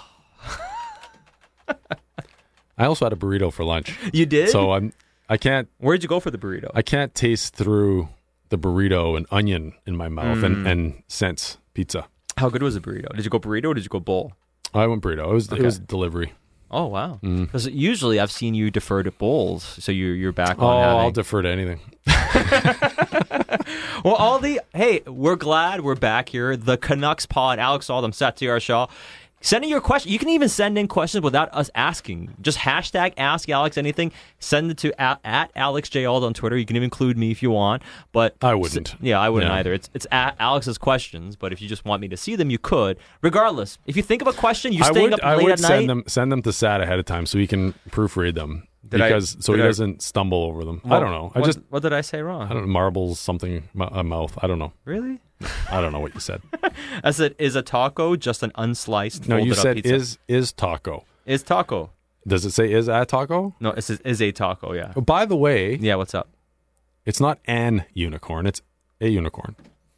I also had a burrito for lunch. You did? So I'm I can't Where'd you go for the burrito? I can't taste through the burrito and onion in my mouth mm. and, and sense pizza. How good was the burrito? Did you go burrito or did you go bowl? I went burrito. It was okay. it was delivery. Oh, wow. Because mm. usually I've seen you defer to bowls, so you're, you're back on Oh, having... I'll defer to anything. Well, all the... Hey, we're glad we're back here. The Canucks Pod, Alex Aldham, Satyar Shah. Send in your question. You can even send in questions without us asking. Just hashtag Ask Alex Anything. Send it to at, at Alex J. Ald on Twitter. You can even include me if you want. But I wouldn't. Yeah, I wouldn't no. either. It's it's at Alex's questions, but if you just want me to see them, you could. Regardless, if you think of a question, you're staying would, up I late would at send night. Them, send them to Sat ahead of time so he can proofread them. Did because I, So he I, doesn't stumble over them. Well, I don't know. I what, just what did I say wrong? I don't know. Marbles, something, a mouth. I don't know. Really? I don't know what you said. I said, is a taco just an unsliced No, you folded said up pizza? is is taco. Is taco. Does it say is a taco? No, it says is a taco, yeah. Oh, by the way, yeah, what's up? It's not an unicorn, it's a unicorn.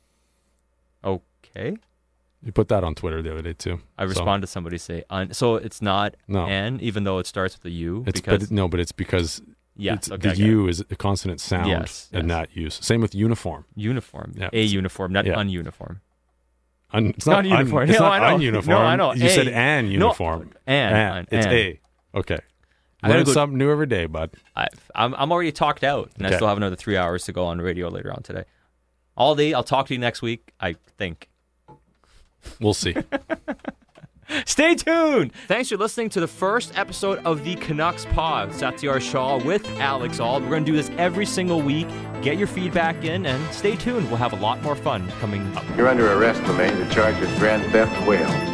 Okay. You put that on Twitter the other day too. I responded so. to somebody say un, so it's not no. an, even though it starts with a U. It's because but it, no, but it's because yes, it's, okay, the U is a consonant sound yes, in yes. that use. Same with uniform. Uniform. Yeah. A uniform, not yeah. ununiform. Un, it's not, not uniform. Un, it's no, not I know. ununiform. No, I know. You a. said an uniform. No, an. an. an it's an. a. Okay. I Learn go, something new every day, bud. I've, I'm I'm already talked out, and okay. I still have another three hours to go on radio later on today. All day, I'll talk to you next week, I think. We'll see. Stay tuned. Thanks for listening to the first episode of the Canucks Pod. Satyar Shah with Alex Ald. We're going to do this every single week. Get your feedback in and stay tuned. We'll have a lot more fun coming up. You're under arrest, LeMay. The charge is grand theft whale.